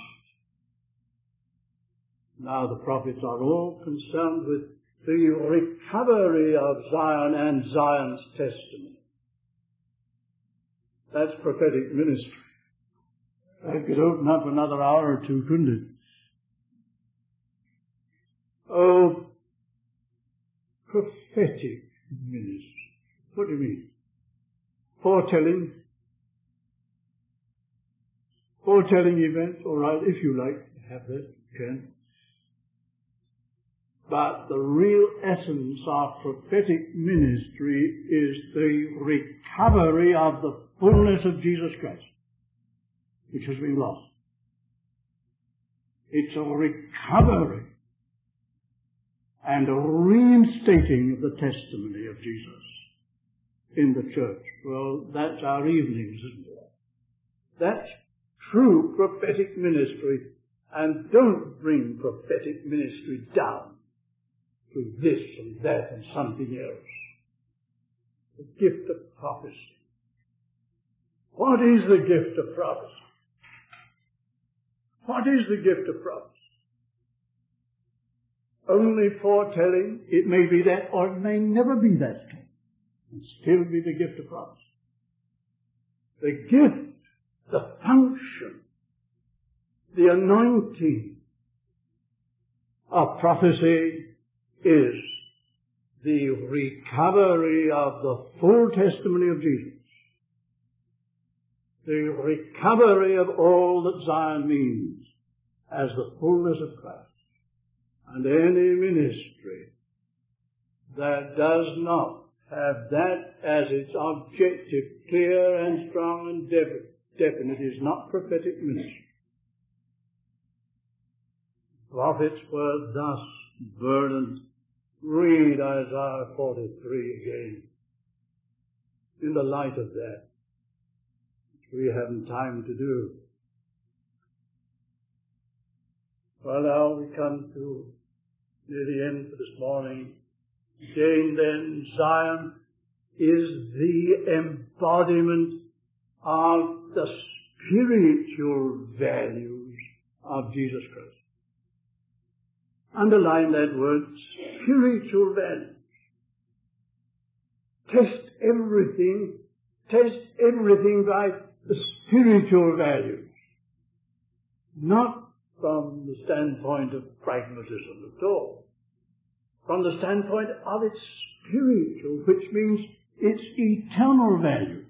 Now the prophets are all concerned with the recovery of Zion and Zion's testimony. That's prophetic ministry. That could open up another hour or two, couldn't it? Oh, prophetic ministry. What do you mean? Foretelling. Foretelling events, all right, if you like to have that, you can. But the real essence of prophetic ministry is the recovery of the fullness of Jesus Christ, which has been lost. It's a recovery and a reinstating of the testimony of Jesus in the church. Well, that's our evenings, isn't it? That's true prophetic ministry. And don't bring prophetic ministry down to this and that and something else. The gift of prophecy. What is the gift of prophecy? What is the gift of prophecy? Only foretelling. It may be that, or it may never be that. And still be the gift of prophecy. The gift, the function, the anointing of prophecy is the recovery of the full testimony of Jesus. The recovery of all that Zion means as the fullness of Christ. And any ministry that does not have that as its objective, clear and strong and definite, is not prophetic ministry. Prophets were thus burdened. Read Isaiah forty-three again in the light of that, which we haven't time to do. Well, now we come to near the end for this morning. Again then, Zion is the embodiment of the spiritual values of Jesus Christ. Underline that word, spiritual values. Test everything, test everything by the spiritual values. Not from the standpoint of pragmatism at all. From the standpoint of its spiritual, which means its eternal value.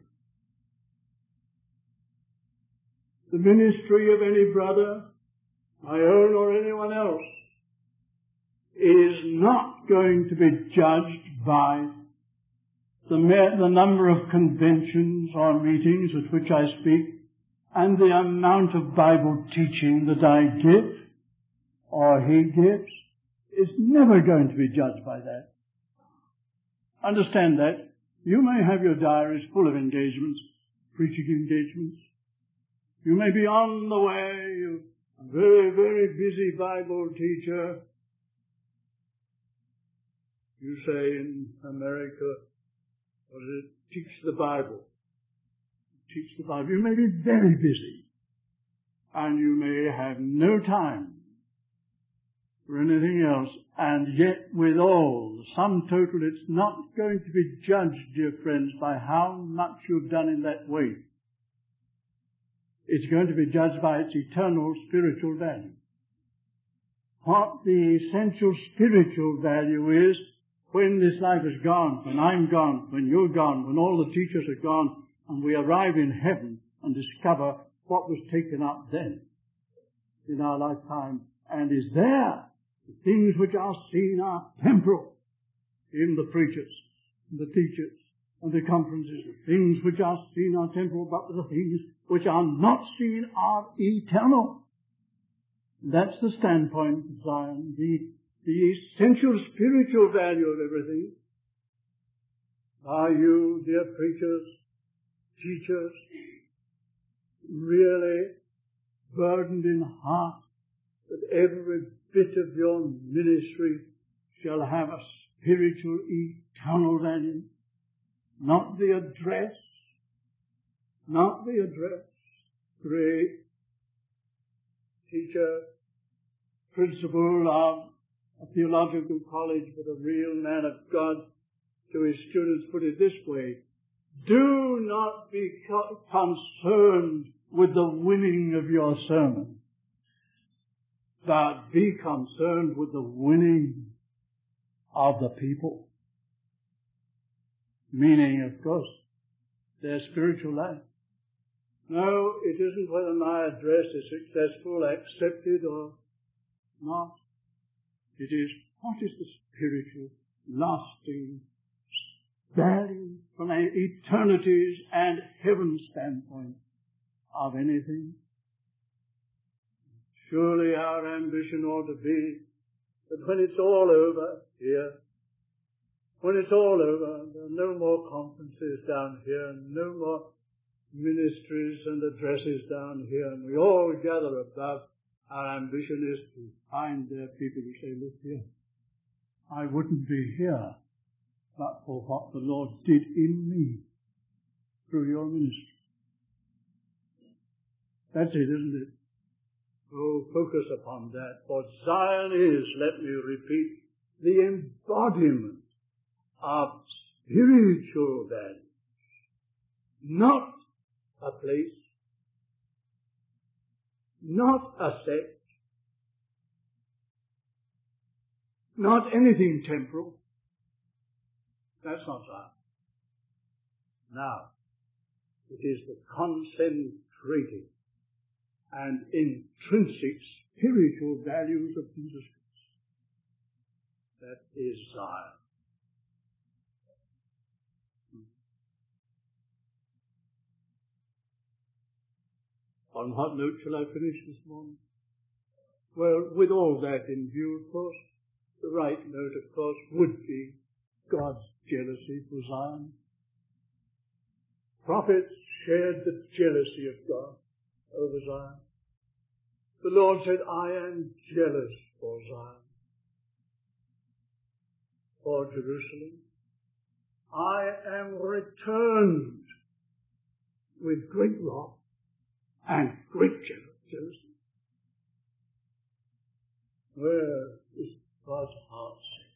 The ministry of any brother, my own or anyone else, is not going to be judged by the, the number of conventions or meetings at which I speak and the amount of Bible teaching that I give or he gives. Is never going to be judged by that. Understand that. You may have your diaries full of engagements, preaching engagements. You may be on the way, you're a very, very busy Bible teacher. You say in America, what is it? Teach the Bible. Teach the Bible. You may be very busy. And you may have no time for anything else, and yet withal, the sum total, it's not going to be judged, dear friends, by how much you've done in that way. It's going to be judged by its eternal spiritual value. What the essential spiritual value is when this life is gone, when I'm gone, when you're gone, when all the teachers are gone, and we arrive in heaven and discover what was taken up then in our lifetime and is there. The things which are seen are temporal in the preachers, the teachers, and the conferences. The things which are seen are temporal, but the things which are not seen are eternal. That's the standpoint of Zion, the, the essential spiritual value of everything. Are you, dear preachers, teachers, really burdened in heart that every bit of your ministry shall have a spiritual, eternal value? Not the address, not the address. Great teacher, principal of a theological college, but a real man of God, to his students put it this way: do not be concerned with the winning of your sermon, but be concerned with the winning of the people. Meaning, of course, their spiritual life. No, it isn't whether my address is successful, accepted or not. It is, what is the spiritual, lasting value from an eternity's and heaven's standpoint of anything? Surely our ambition ought to be that when it's all over here, when it's all over, there are no more conferences down here, and no more ministries and addresses down here, and we all gather above. Our ambition is to find there people who say, look here, I wouldn't be here but for what the Lord did in me through your ministry. That's it, isn't it? Oh, focus upon that. For Zion is, let me repeat, the embodiment of spiritual values, not a place, not a sect, not anything temporal. That's not Zion. Now, it is the concentrated and intrinsic spiritual values of Jesus Christ. That is Zion. On what note shall I finish this morning? Well, with all that in view, of course, the right note, of course, would be God's jealousy for Zion. Prophets shared the jealousy of God over Zion. The Lord said, I am jealous for Zion, for Jerusalem. I am returned with great wrath and great jealousy. Where is God's heart?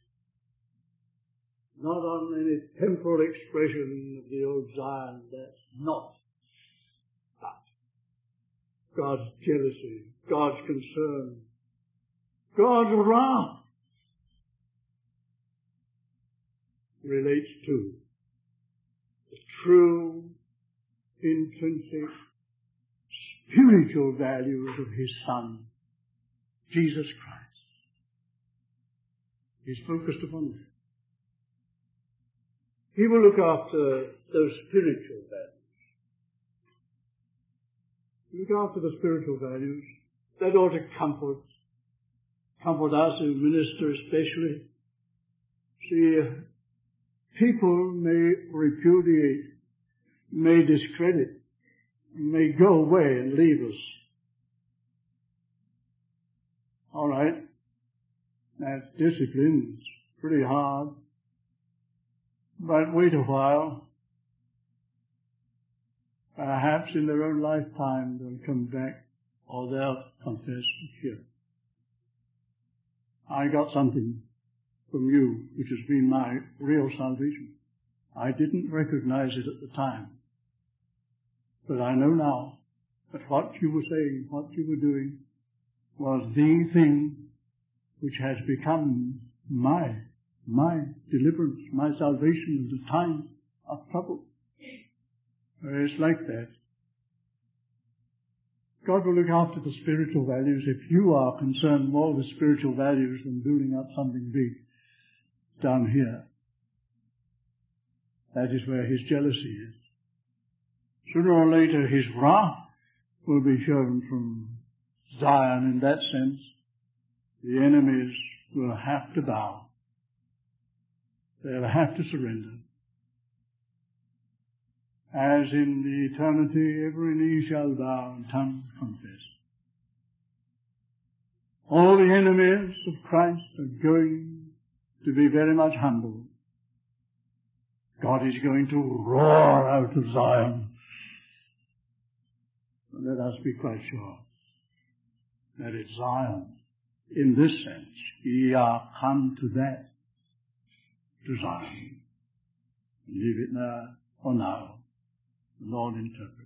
Not on any temporal expression of the old Zion, that's not. But God's jealousy, God's concern, God's wrath relates to the true, intrinsic, spiritual values of His Son, Jesus Christ. He's focused upon that. He will look after those spiritual values. Look after the spiritual values. That ought to comfort, comfort us who minister especially. See, people may repudiate, may discredit, may go away and leave us. All right, that's discipline. It's pretty hard. But wait a while. Perhaps in their own lifetime they'll come back, or they'll confess here. I got something from you which has been my real salvation. I didn't recognize it at the time, but I know now that what you were saying, what you were doing, was the thing which has become my my deliverance, my salvation in the time of trouble. It's like that. God will look after the spiritual values if you are concerned more with spiritual values than building up something big down here. That is where His jealousy is. Sooner or later His wrath will be shown from Zion in that sense, the enemies will have to bow. They'll have to surrender. As in the eternity, every knee shall bow and tongue confess. All the enemies of Christ are going to be very much humbled. God is going to roar out of Zion. Let us be quite sure that it's Zion. In this sense, ye are come to that, to Zion. Leave it there for now. The Lord interpret.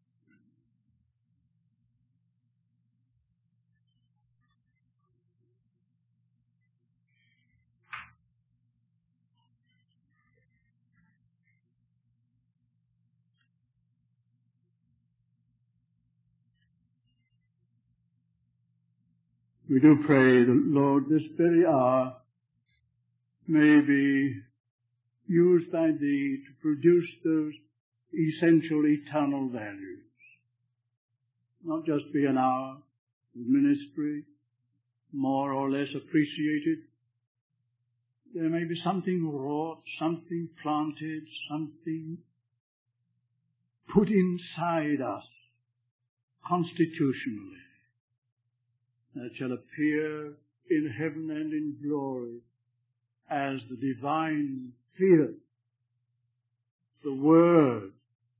We do pray that, Lord, this very hour may be used by Thee to produce those essential eternal values. Not just be an hour of ministry, more or less appreciated. There may be something wrought, something planted, something put inside us constitutionally that shall appear in heaven and in glory as the divine fear, the Word,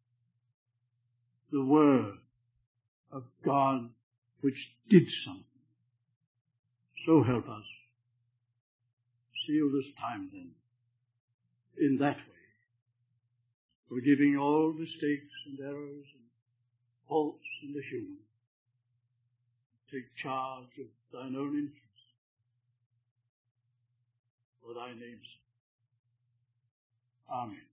the Word of God which did something. So help us. Seal this time then in that way, forgiving all mistakes and errors and faults in the human. Take charge of thine own interests for thy name's sake. Amen.